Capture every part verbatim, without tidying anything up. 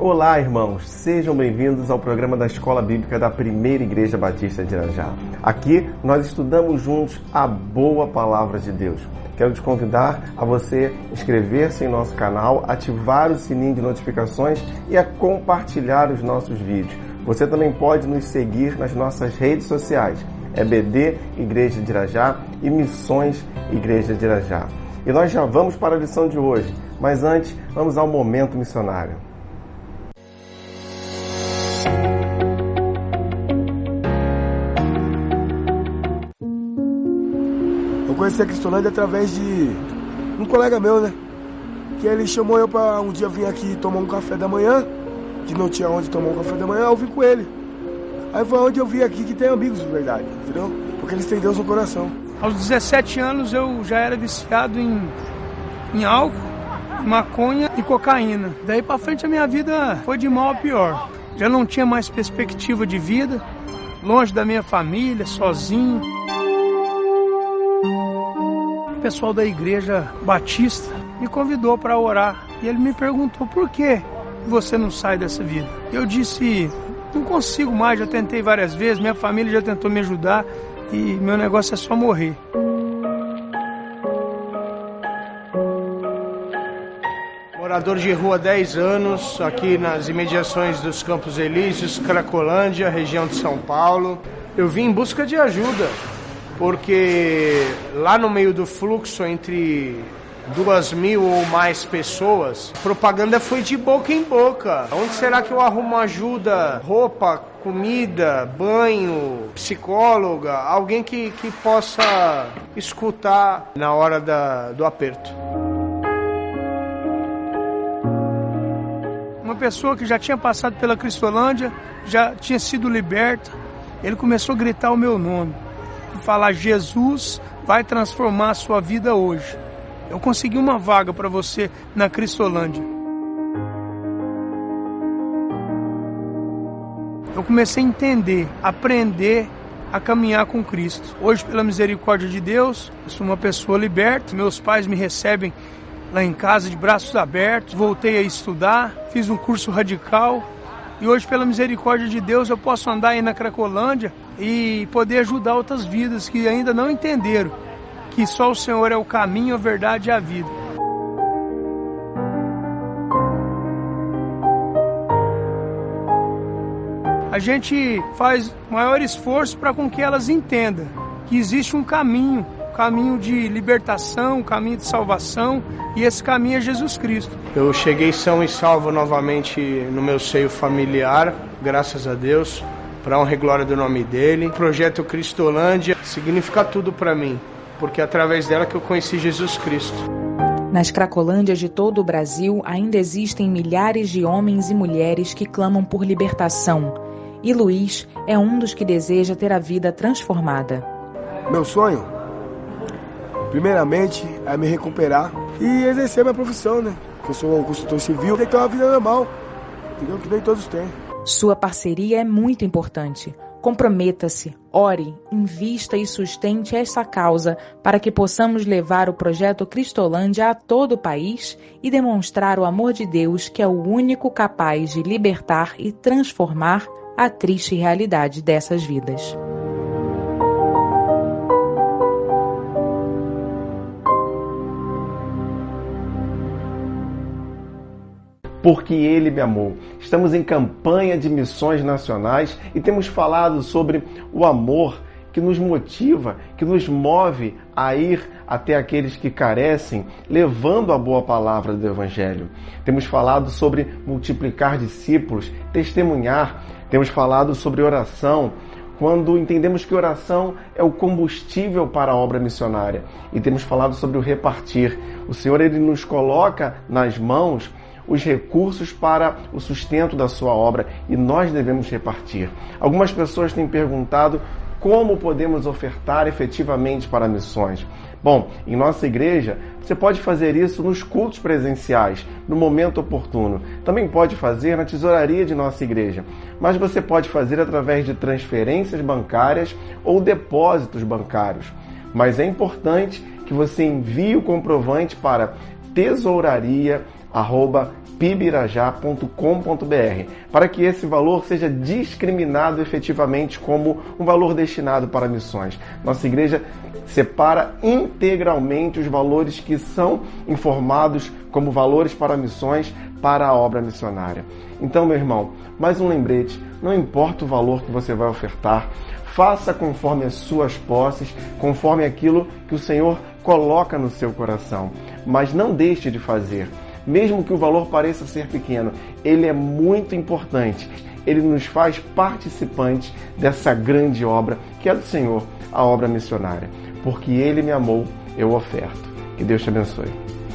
Olá, irmãos, sejam bem-vindos ao programa da Escola Bíblica da Primeira Igreja Batista de Irajá. Aqui nós estudamos juntos a boa palavra de Deus. Quero te convidar a você inscrever-se em nosso canal, ativar o sininho de notificações e a compartilhar os nossos vídeos. Você também pode nos seguir nas nossas redes sociais, E B D Igreja de Irajá e Missões Igreja de Irajá. E nós já vamos para a lição de hoje, mas antes vamos ao momento missionário. Eu conheci a Cristolândia através de um colega meu, né? Que ele chamou eu para um dia vir aqui tomar um café da manhã, que não tinha onde tomar um café da manhã, eu vim com ele. Aí foi onde eu vi aqui que tem amigos de verdade, entendeu? Porque eles têm Deus no coração. Aos dezessete anos eu já era viciado em, em álcool, maconha e cocaína. Daí pra frente a minha vida foi de mal a pior. Já não tinha mais perspectiva de vida, longe da minha família, sozinho. O pessoal da igreja batista me convidou para orar e ele me perguntou: por que você não sai dessa vida? Eu disse: não consigo mais, já tentei várias vezes, minha família já tentou me ajudar e meu negócio é só morrer. Morador de rua há dez anos, aqui nas imediações dos Campos Elíseos, Cracolândia, região de São Paulo. Eu vim em busca de ajuda, porque lá no meio do fluxo entre duas mil ou mais pessoas, a propaganda foi de boca em boca. Onde será que eu arrumo ajuda? Roupa, comida, banho, psicóloga, alguém que, que possa escutar na hora da, do aperto. Uma pessoa que já tinha passado pela Cristolândia, já tinha sido liberta, ele começou a gritar o meu nome e falar: Jesus vai transformar a sua vida hoje. Eu consegui uma vaga para você na Cristolândia. Eu comecei a entender, aprender a caminhar com Cristo. Hoje, pela misericórdia de Deus, eu sou uma pessoa liberta. Meus pais me recebem lá em casa de braços abertos. Voltei a estudar, fiz um curso radical. E hoje, pela misericórdia de Deus, eu posso andar aí na Cracolândia e poder ajudar outras vidas que ainda não entenderam que só o Senhor é o caminho, a verdade e a vida. A gente faz maior esforço para com que elas entendam que existe um caminho, um caminho de libertação, um caminho de salvação, e esse caminho é Jesus Cristo. Eu cheguei são e salvo novamente no meu seio familiar, graças a Deus, para a honra e glória do nome dele. O projeto Cristolândia significa tudo para mim, porque é através dela que eu conheci Jesus Cristo. Nas Cracolândias de todo o Brasil ainda existem milhares de homens e mulheres que clamam por libertação. E Luiz é um dos que deseja ter a vida transformada. Meu sonho, primeiramente, é me recuperar e exercer minha profissão, né? Eu sou um consultor civil, tem que ter uma vida normal, entendeu? Que nem todos têm. Sua parceria é muito importante. Comprometa-se, ore, invista e sustente essa causa para que possamos levar o projeto Cristolândia a todo o país e demonstrar o amor de Deus, que é o único capaz de libertar e transformar a triste realidade dessas vidas. Porque Ele me amou. Estamos em campanha de missões nacionais e temos falado sobre o amor que nos motiva, que nos move a ir até aqueles que carecem, levando a boa palavra do Evangelho. Temos falado sobre multiplicar discípulos, testemunhar. Temos falado sobre oração, quando entendemos que oração é o combustível para a obra missionária. E temos falado sobre o repartir. O Senhor, Ele nos coloca nas mãos os recursos para o sustento da sua obra e nós devemos repartir. Algumas pessoas têm perguntado como podemos ofertar efetivamente para missões. Bom, em nossa igreja, você pode fazer isso nos cultos presenciais, no momento oportuno. Também pode fazer na tesouraria de nossa igreja, mas você pode fazer através de transferências bancárias ou depósitos bancários. Mas é importante que você envie o comprovante para tesouraria arroba pibirajá ponto com ponto br, para que esse valor seja discriminado efetivamente como um valor destinado para missões. Nossa igreja separa integralmente os valores que são informados como valores para missões para a obra missionária. Então, meu irmão, mais um lembrete, não importa o valor que você vai ofertar, faça conforme as suas posses, conforme aquilo que o Senhor coloca no seu coração, mas não deixe de fazer. Mesmo que o valor pareça ser pequeno, ele é muito importante. Ele nos faz participantes dessa grande obra que é do Senhor, a obra missionária. Porque Ele me amou, eu oferto. Que Deus te abençoe.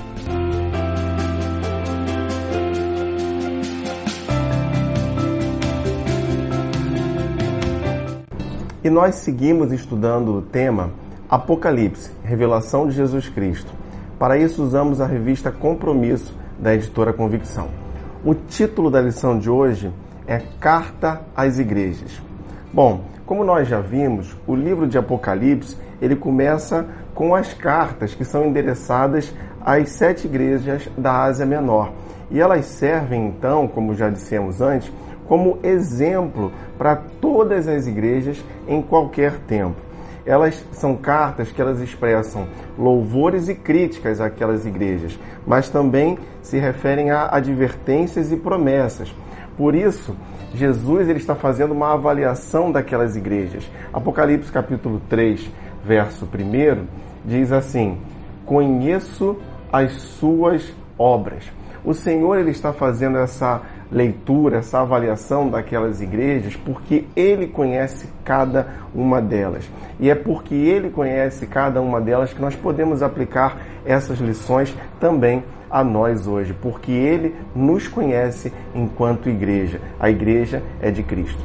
E nós seguimos estudando o tema Apocalipse, Revelação de Jesus Cristo. Para isso usamos a revista Compromisso, da editora Convicção. O título da lição de hoje é Carta às Igrejas. Bom, como nós já vimos, o livro de Apocalipse, ele começa com as cartas que são endereçadas às sete igrejas da Ásia Menor. E elas servem, então, como já dissemos antes, como exemplo para todas as igrejas em qualquer tempo. Elas são cartas que elas expressam louvores e críticas àquelas igrejas, mas também se referem a advertências e promessas. Por isso, Jesus ele está fazendo uma avaliação daquelas igrejas. Apocalipse capítulo três, verso um, diz assim: conheço as suas obras. O Senhor ele está fazendo essa leitura, essa avaliação daquelas igrejas porque Ele conhece cada uma delas. E é porque Ele conhece cada uma delas que nós podemos aplicar essas lições também a nós hoje, porque Ele nos conhece enquanto igreja. A igreja é de Cristo.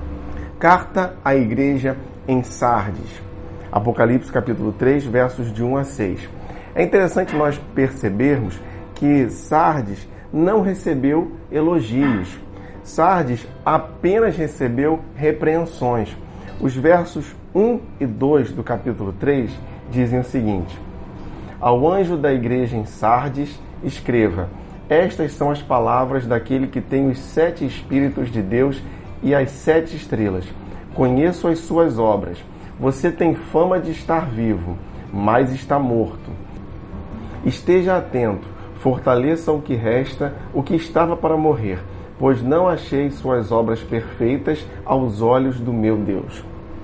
Carta à igreja em Sardes. Apocalipse capítulo três, versos de um a seis. É interessante nós percebermos que Sardes não recebeu elogios. Sardes apenas recebeu repreensões. Os versos um e dois do capítulo três dizem o seguinte: ao anjo da igreja em Sardes, escreva: estas são as palavras daquele que tem os sete Espíritos de Deus e as sete estrelas. Conheço as suas obras. Você tem fama de estar vivo, mas está morto. Esteja atento. Fortaleça o que resta, o que estava para morrer, pois não achei suas obras perfeitas aos olhos do meu Deus.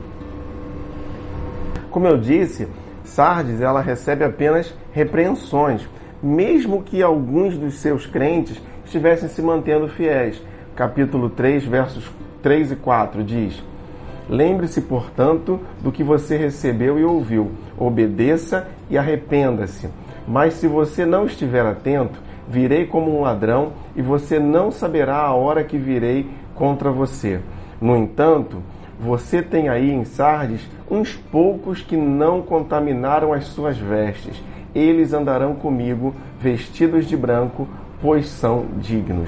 Como eu disse, Sardes ela recebe apenas repreensões, mesmo que alguns dos seus crentes estivessem se mantendo fiéis. Capítulo três, versos três e quatro diz: lembre-se, portanto, do que você recebeu e ouviu, obedeça e arrependa-se. Mas se você não estiver atento, virei como um ladrão e você não saberá a hora que virei contra você. No entanto, você tem aí em Sardes uns poucos que não contaminaram as suas vestes. Eles andarão comigo vestidos de branco, pois são dignos.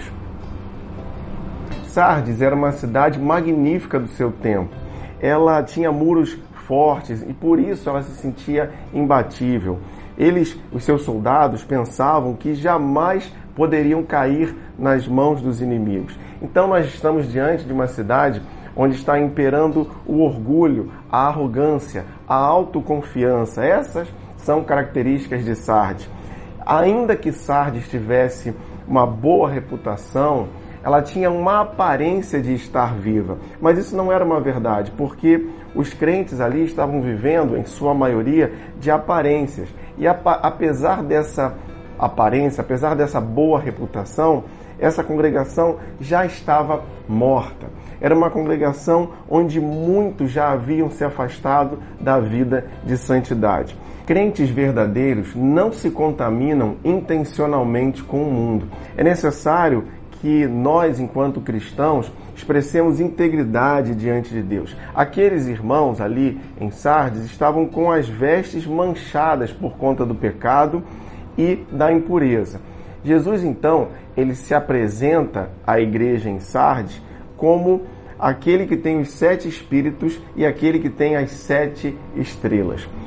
Sardes era uma cidade magnífica do seu tempo. Ela tinha muros fortes e por isso ela se sentia imbatível. Eles, os seus soldados, pensavam que jamais poderiam cair nas mãos dos inimigos. Então nós estamos diante de uma cidade onde está imperando o orgulho, a arrogância, a autoconfiança. Essas são características de Sardes. Ainda que Sardes tivesse uma boa reputação, ela tinha uma aparência de estar viva. Mas isso não era uma verdade, porque os crentes ali estavam vivendo, em sua maioria, de aparências. E apesar dessa aparência, apesar dessa boa reputação, essa congregação já estava morta. Era uma congregação onde muitos já haviam se afastado da vida de santidade. Crentes verdadeiros não se contaminam intencionalmente com o mundo. É necessário que nós, enquanto cristãos, expressemos integridade diante de Deus. Aqueles irmãos ali em Sardes estavam com as vestes manchadas por conta do pecado e da impureza. Jesus, então, ele se apresenta à igreja em Sardes como aquele que tem os sete espíritos e aquele que tem as sete estrelas.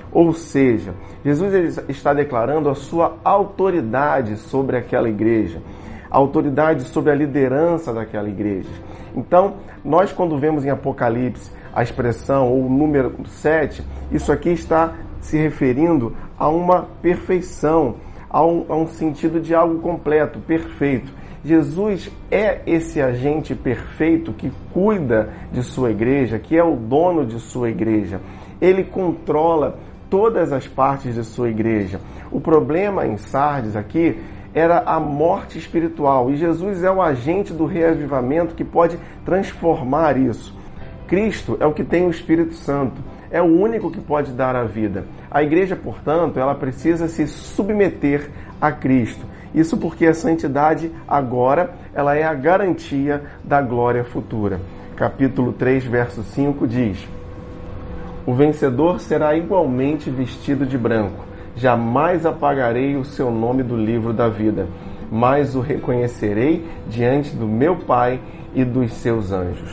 Ou seja, Jesus ele está declarando a sua autoridade sobre aquela igreja, a autoridade sobre a liderança daquela igreja. Então, nós quando vemos em Apocalipse a expressão ou o número sete, isso aqui está se referindo a uma perfeição, a um, a um sentido de algo completo, perfeito. Jesus é esse agente perfeito que cuida de sua igreja, que é o dono de sua igreja. Ele controla todas as partes de sua igreja. O problema em Sardes aqui era a morte espiritual, e Jesus é o agente do reavivamento que pode transformar isso. Cristo é o que tem o Espírito Santo, é o único que pode dar a vida. A igreja, portanto, ela precisa se submeter a Cristo. Isso porque a santidade agora, ela é a garantia da glória futura. Capítulo três, verso cinco diz: o vencedor será igualmente vestido de branco. Jamais apagarei o seu nome do livro da vida, mas o reconhecerei diante do meu Pai e dos seus anjos.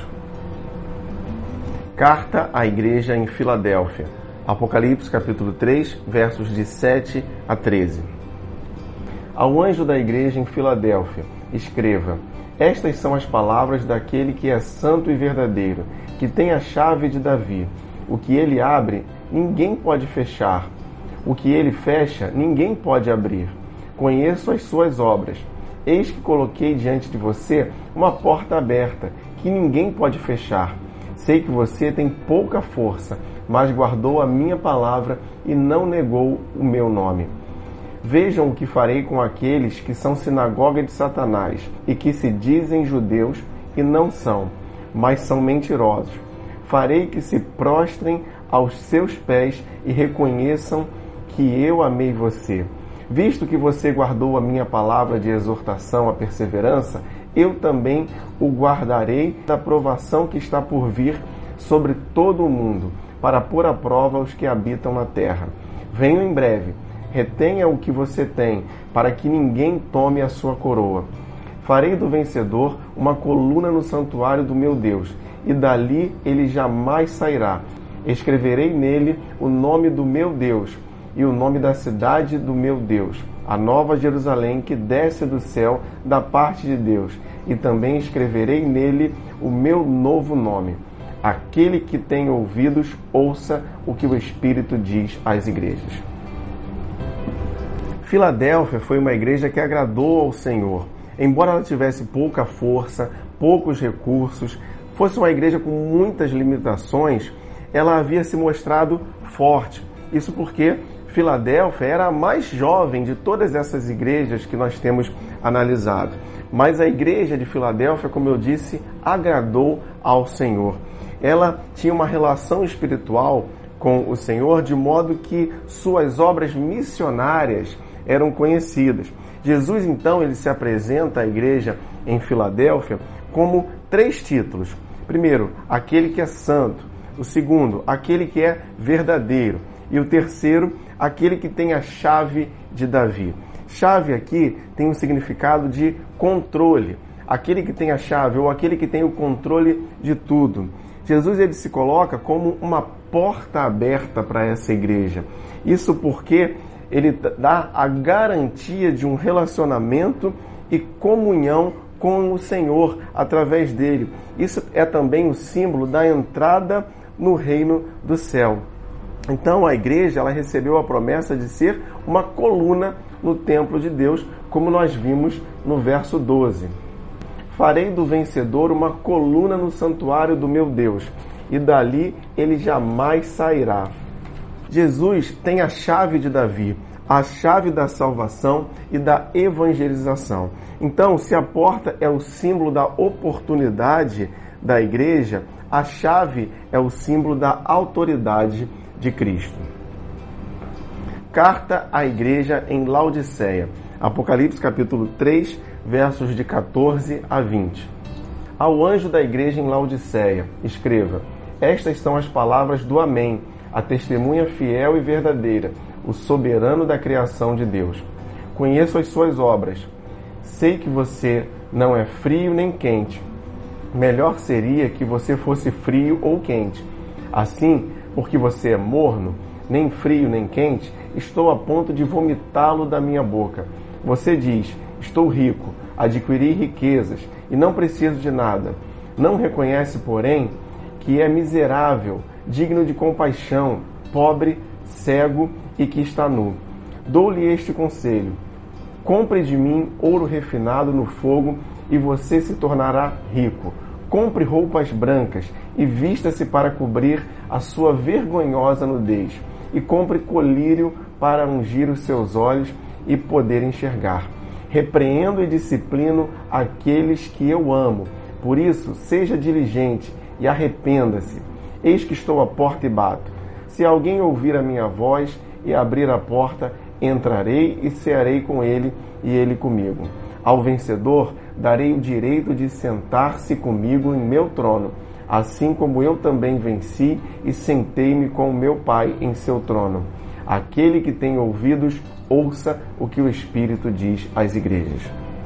Carta à igreja em Filadélfia. Apocalipse capítulo três, versos de sete a treze. Ao anjo da igreja em Filadélfia, escreva: estas são as palavras daquele que é santo e verdadeiro, que tem a chave de Davi. O que ele abre, ninguém pode fechar. O que ele fecha, ninguém pode abrir. Conheço as suas obras. Eis que coloquei diante de você uma porta aberta, que ninguém pode fechar. Sei que você tem pouca força, mas guardou a minha palavra e não negou o meu nome. Vejam o que farei com aqueles que são sinagoga de Satanás e que se dizem judeus e não são, mas são mentirosos. Farei que se prostrem aos seus pés e reconheçam que eu amei você. Visto que você guardou a minha palavra de exortação à perseverança, eu também o guardarei da provação que está por vir sobre todo o mundo, para pôr à prova os que habitam na terra. Venho em breve. Retenha o que você tem, para que ninguém tome a sua coroa. Farei do vencedor uma coluna no santuário do meu Deus, e dali ele jamais sairá. Escreverei nele o nome do meu Deus e o nome da cidade do meu Deus, a nova Jerusalém que desce do céu da parte de Deus, e também escreverei nele o meu novo nome. Aquele que tem ouvidos, ouça o que o Espírito diz às igrejas. Filadélfia foi uma igreja que agradou ao Senhor. Embora ela tivesse pouca força, poucos recursos, fosse uma igreja com muitas limitações, ela havia se mostrado forte. Isso porque Filadélfia era a mais jovem de todas essas igrejas que nós temos analisado. Mas a igreja de Filadélfia, como eu disse, agradou ao Senhor. Ela tinha uma relação espiritual com o Senhor, de modo que suas obras missionárias eram conhecidas. Jesus, então, ele se apresenta à igreja em Filadélfia como três títulos. Primeiro, aquele que é santo. O segundo, aquele que é verdadeiro. E o terceiro, aquele que tem a chave de Davi. Chave aqui tem um significado de controle. Aquele que tem a chave ou aquele que tem o controle de tudo. Jesus ele se coloca como uma porta aberta para essa igreja. Isso porque ele dá a garantia de um relacionamento e comunhão com o Senhor através dele. Isso é também o símbolo da entrada no reino do céu. Então a igreja ela recebeu a promessa de ser uma coluna no templo de Deus, como nós vimos no verso doze. Farei do vencedor uma coluna no santuário do meu Deus, e dali ele jamais sairá. Jesus tem a chave de Davi, a chave da salvação e da evangelização. Então, se a porta é o símbolo da oportunidade da igreja, a chave é o símbolo da autoridade de Cristo. Carta à igreja em Laodiceia. Apocalipse capítulo três, versos de catorze a vinte. Ao anjo da igreja em Laodiceia, escreva: estas são as palavras do Amém, a testemunha fiel e verdadeira, o soberano da criação de Deus. Conheço as suas obras. Sei que você não é frio nem quente. Melhor seria que você fosse frio ou quente. Assim, porque você é morno, nem frio nem quente, estou a ponto de vomitá-lo da minha boca. Você diz, estou rico, adquiri riquezas e não preciso de nada. Não reconhece, porém, que é miserável, digno de compaixão, pobre, cego e que está nu. Dou-lhe este conselho: compre de mim ouro refinado no fogo e você se tornará rico. Compre roupas brancas e vista-se para cobrir a sua vergonhosa nudez. E compre colírio para ungir os seus olhos e poder enxergar. Repreendo e disciplino aqueles que eu amo. Por isso, seja diligente e arrependa-se. Eis que estou à porta e bato. Se alguém ouvir a minha voz e abrir a porta, entrarei e cearei com ele e ele comigo. Ao vencedor darei o direito de sentar-se comigo em meu trono, assim como eu também venci e sentei-me com o meu Pai em seu trono. Aquele que tem ouvidos, ouça o que o Espírito diz às igrejas.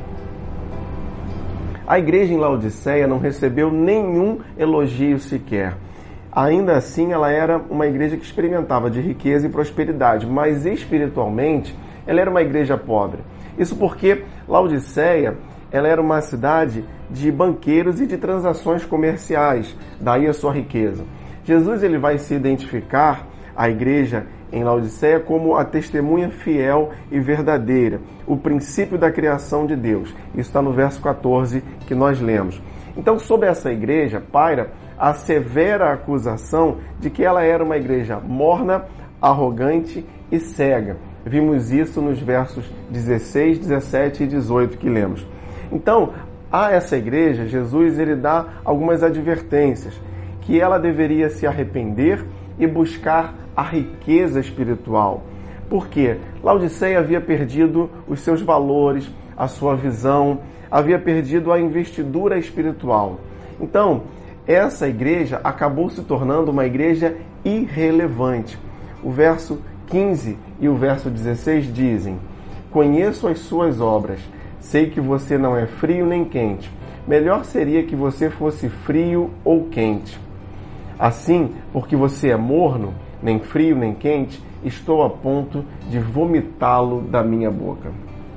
A igreja em Laodiceia não recebeu nenhum elogio sequer. Ainda assim, ela era uma igreja que experimentava de riqueza e prosperidade, mas espiritualmente ela era uma igreja pobre. Isso porque Laodiceia ela era uma cidade de banqueiros e de transações comerciais, daí a sua riqueza. Jesus ele vai se identificar a igreja em Laodiceia como a testemunha fiel e verdadeira, o princípio da criação de Deus. Isso está no verso quatorze que nós lemos. Então, sobre essa igreja, paira a severa acusação de que ela era uma igreja morna, arrogante e cega. Vimos isso nos versos dezesseis, dezessete e dezoito que lemos. Então, a essa igreja, Jesus ele dá algumas advertências, que ela deveria se arrepender e buscar a riqueza espiritual. Por quê? Laodiceia havia perdido os seus valores, a sua visão, havia perdido a investidura espiritual. Então, essa igreja acabou se tornando uma igreja irrelevante. O verso quinze e o verso dezesseis dizem: conheço as suas obras, sei que você não é frio nem quente. Melhor seria que você fosse frio ou quente. Assim, porque você é morno, nem frio nem quente, estou a ponto de vomitá-lo da minha boca.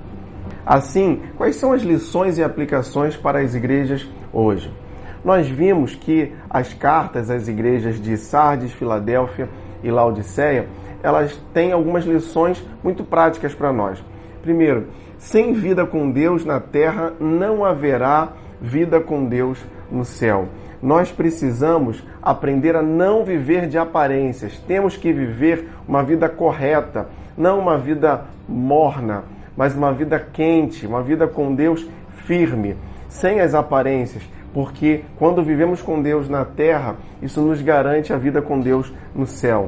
Assim, quais são as lições e aplicações para as igrejas hoje? Nós vimos que as cartas às igrejas de Sardes, Filadélfia e Laodiceia, elas têm algumas lições muito práticas para nós. Primeiro, sem vida com Deus na terra, não haverá vida com Deus no céu. Nós precisamos aprender a não viver de aparências. Temos que viver uma vida correta, não uma vida morna, mas uma vida quente, uma vida com Deus firme, sem as aparências, porque quando vivemos com Deus na terra, isso nos garante a vida com Deus no céu.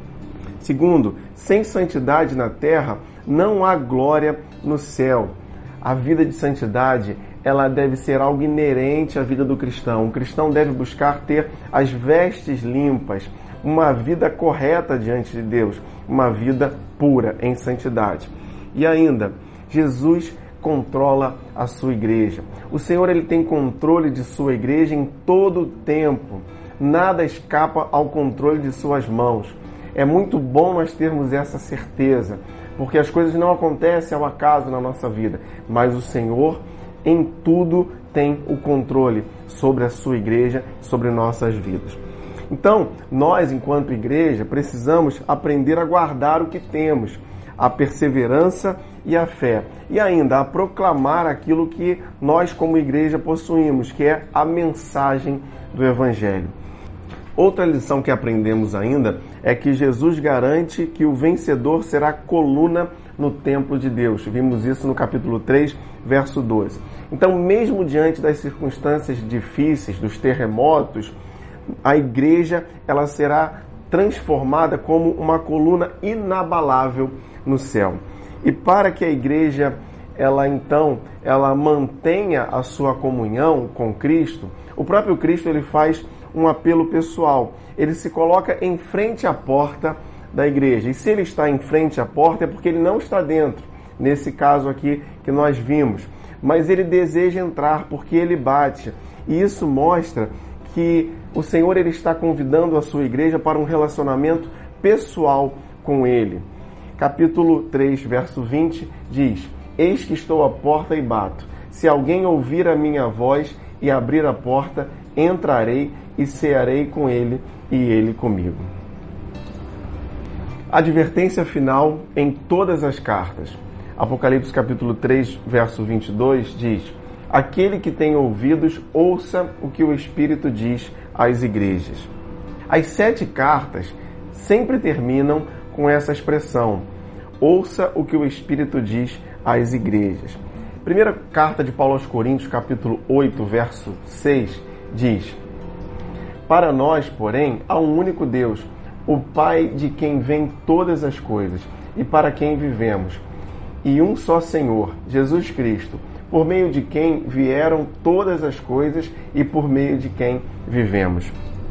Segundo, sem santidade na terra, não há glória no céu. A vida de santidade, ela deve ser algo inerente à vida do cristão. O cristão deve buscar ter as vestes limpas, uma vida correta diante de Deus, uma vida pura em santidade. E ainda, Jesus controla a sua igreja. O Senhor ele tem controle de sua igreja em todo o tempo. Nada escapa ao controle de suas mãos. É muito bom nós termos essa certeza, porque as coisas não acontecem ao acaso na nossa vida, mas o Senhor em tudo tem o controle sobre a sua igreja, sobre nossas vidas. Então, nós, enquanto igreja, precisamos aprender a guardar o que temos, a perseverança e a fé, e ainda a proclamar aquilo que nós, como igreja, possuímos, que é a mensagem do Evangelho. Outra lição que aprendemos ainda é que Jesus garante que o vencedor será coluna no templo de Deus. Vimos isso no capítulo três, verso doze. Então, mesmo diante das circunstâncias difíceis, dos terremotos, a igreja ela será transformada como uma coluna inabalável no céu. E para que a igreja ela então ela mantenha a sua comunhão com Cristo, o próprio Cristo ele faz um apelo pessoal. Ele se coloca em frente à porta da igreja. E se ele está em frente à porta é porque ele não está dentro, nesse caso aqui que nós vimos. Mas ele deseja entrar porque ele bate. E isso mostra que o Senhor ele está convidando a sua igreja para um relacionamento pessoal com ele. Capítulo três, verso vinte, diz: Eis que estou à porta e bato. Se alguém ouvir a minha voz e abrir a porta, entrarei e cearei com ele e ele comigo. Advertência final em todas as cartas. Apocalipse capítulo três, verso vinte e dois diz: Aquele que tem ouvidos, ouça o que o Espírito diz às igrejas. As sete cartas sempre terminam com essa expressão: ouça o que o Espírito diz às igrejas. Primeira carta de Paulo aos Coríntios, capítulo oito, verso seis, diz: Para nós, porém, há um único Deus, o Pai de quem vêm todas as coisas e para quem vivemos, e um só Senhor, Jesus Cristo, por meio de quem vieram todas as coisas e por meio de quem vivemos.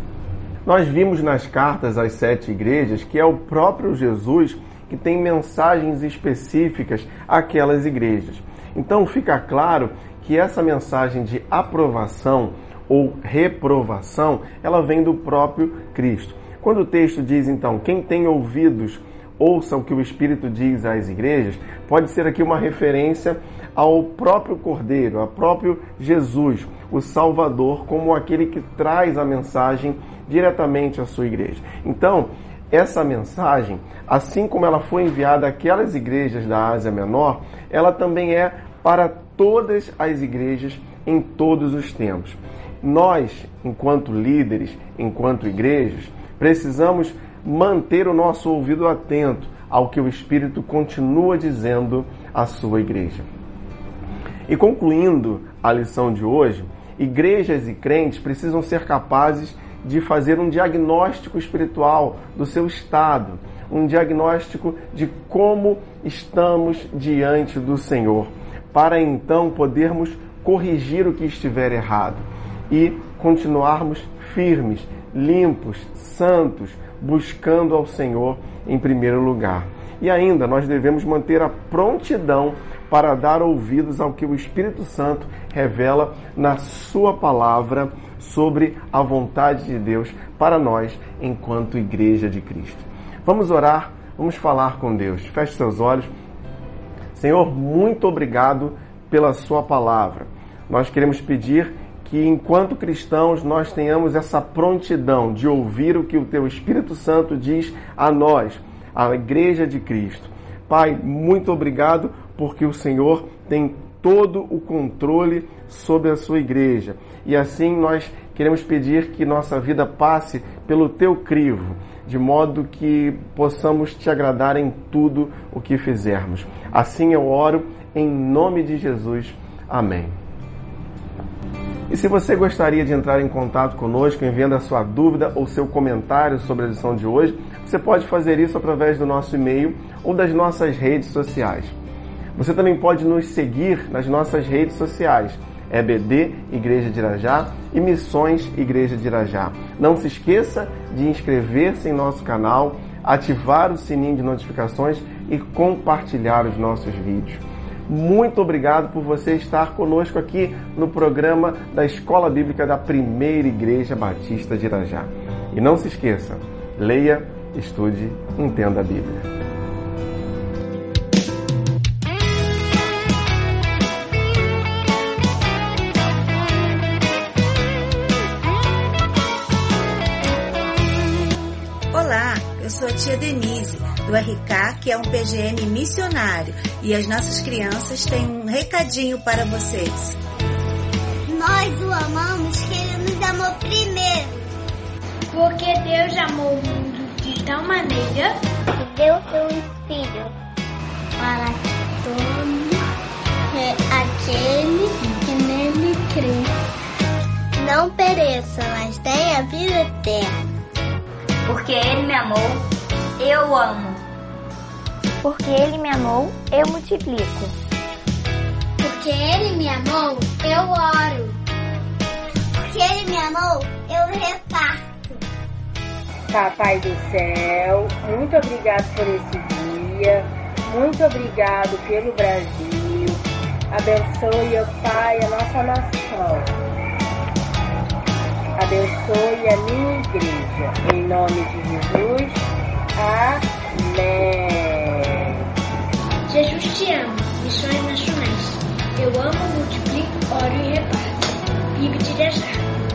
Nós vimos nas cartas às sete igrejas que é o próprio Jesus que tem mensagens específicas àquelas igrejas. Então fica claro que essa mensagem de aprovação ou reprovação, ela vem do próprio Cristo. Quando o texto diz, então, quem tem ouvidos, ouça o que o Espírito diz às igrejas, pode ser aqui uma referência ao próprio Cordeiro, ao próprio Jesus, o Salvador, como aquele que traz a mensagem diretamente à sua igreja. Então, essa mensagem, assim como ela foi enviada àquelas igrejas da Ásia Menor, ela também é para todas as igrejas em todos os tempos. Nós, enquanto líderes, enquanto igrejas, precisamos manter o nosso ouvido atento ao que o Espírito continua dizendo à sua igreja. E concluindo a lição de hoje, igrejas e crentes precisam ser capazes de fazer um diagnóstico espiritual do seu estado, um diagnóstico de como estamos diante do Senhor, para então podermos corrigir o que estiver errado e continuarmos firmes, limpos, santos, buscando ao Senhor em primeiro lugar. E ainda nós devemos manter a prontidão para dar ouvidos ao que o Espírito Santo revela na sua palavra sobre a vontade de Deus para nós enquanto Igreja de Cristo. Vamos orar, vamos falar com Deus. Feche seus olhos. Senhor, muito obrigado pela sua palavra. Nós queremos pedir que enquanto cristãos nós tenhamos essa prontidão de ouvir o que o Teu Espírito Santo diz a nós, a Igreja de Cristo. Pai, muito obrigado porque o Senhor tem todo o controle sobre a sua igreja. E assim nós queremos pedir que nossa vida passe pelo Teu crivo, de modo que possamos Te agradar em tudo o que fizermos. Assim eu oro em nome de Jesus. Amém. E se você gostaria de entrar em contato conosco, enviando a sua dúvida ou seu comentário sobre a lição de hoje, você pode fazer isso através do nosso e-mail ou das nossas redes sociais. Você também pode nos seguir nas nossas redes sociais, E B D Igreja de Irajá e Missões Igreja de Irajá. Não se esqueça de inscrever-se em nosso canal, ativar o sininho de notificações e compartilhar os nossos vídeos. Muito obrigado por você estar conosco aqui no programa da Escola Bíblica da Primeira Igreja Batista de Irajá. E não se esqueça, leia, estude, entenda a Bíblia. Olá, eu sou a tia Denise, do R K, que é um P G M missionário, e as nossas crianças têm um recadinho para vocês. Nós o amamos, que Ele nos amou primeiro. Porque Deus amou o mundo de tal maneira que deu seu Filho para todo aquele que nele crê não pereça, mas tenha vida eterna. Porque Ele me amou, eu amo. Porque Ele me amou, eu multiplico. Porque Ele me amou, eu oro. Porque Ele me amou, eu reparto. Papai do céu, muito obrigado por esse dia. Muito obrigado pelo Brasil. Abençoe, ó Pai, a nossa nação. Abençoe a minha igreja. Em nome de Jesus. Amém. Amém. Jesus te ama. Missões nacionais. Eu amo, multiplico, oro e reparto. Bíblia de Deserto.